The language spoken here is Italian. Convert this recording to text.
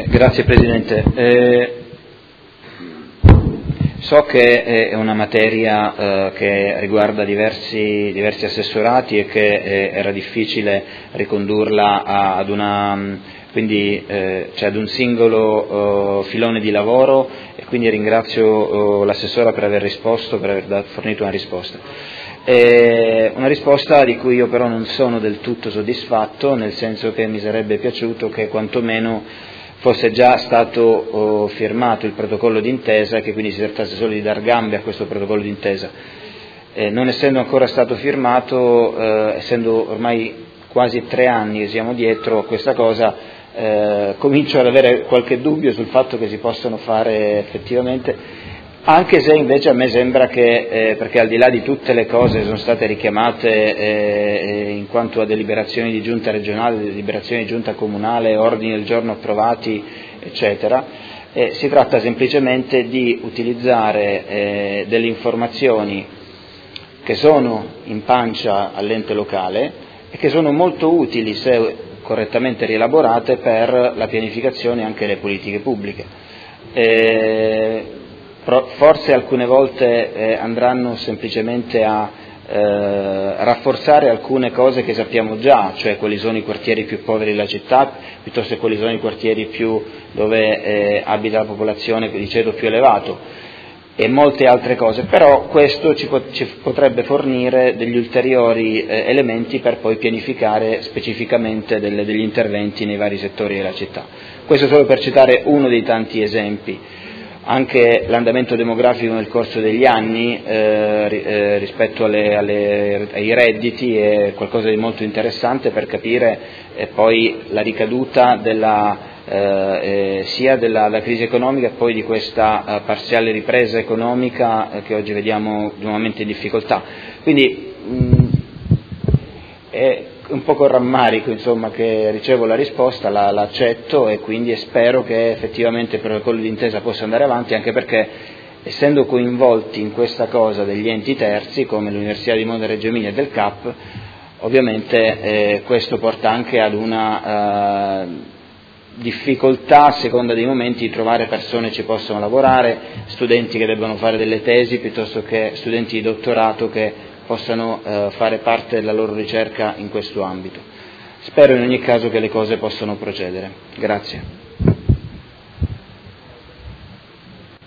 Grazie Presidente. So che è una materia che riguarda diversi assessorati e che era difficile ricondurla ad un singolo filone di lavoro, e quindi ringrazio l'assessora per aver risposto, per aver fornito una risposta di cui io però non sono del tutto soddisfatto, nel senso che mi sarebbe piaciuto che quantomeno fosse già stato firmato il protocollo d'intesa e che quindi si trattasse solo di dar gambe a questo protocollo d'intesa. Non essendo ancora stato firmato, essendo ormai quasi 3 anni che siamo dietro a questa cosa, comincio ad avere qualche dubbio sul fatto che si possano fare effettivamente, anche se invece a me sembra che, perché al di là di tutte le cose che sono state richiamate in quanto a deliberazioni di giunta regionale, deliberazioni di giunta comunale, ordini del giorno approvati, eccetera, si tratta semplicemente di utilizzare delle informazioni che sono in pancia all'ente locale e che sono molto utili, se correttamente rielaborate, per la pianificazione anche delle politiche pubbliche. Forse alcune volte andranno semplicemente a rafforzare alcune cose che sappiamo già, cioè quali sono i quartieri più poveri della città, piuttosto che quali sono i quartieri dove abita la popolazione di ceto più elevato, e molte altre cose, però questo ci potrebbe fornire degli ulteriori elementi per poi pianificare specificamente degli interventi nei vari settori della città. Questo solo per citare uno dei tanti esempi. Anche l'andamento demografico nel corso degli anni rispetto ai redditi è qualcosa di molto interessante per capire poi la ricaduta sia della crisi economica e poi di questa parziale ripresa economica che oggi vediamo nuovamente in difficoltà. Quindi è un po' con rammarico, insomma, che ricevo la risposta, la accetto, e quindi spero che effettivamente il protocollo d'intesa possa andare avanti, anche perché, essendo coinvolti in questa cosa degli enti terzi come l'Università di Modena, Reggio Emilia e del CAP, ovviamente questo porta anche ad una difficoltà, a seconda dei momenti, di trovare persone che ci possono lavorare, studenti che debbano fare delle tesi, piuttosto che studenti di dottorato che possano fare parte della loro ricerca in questo ambito. Spero in ogni caso che le cose possano procedere. Grazie.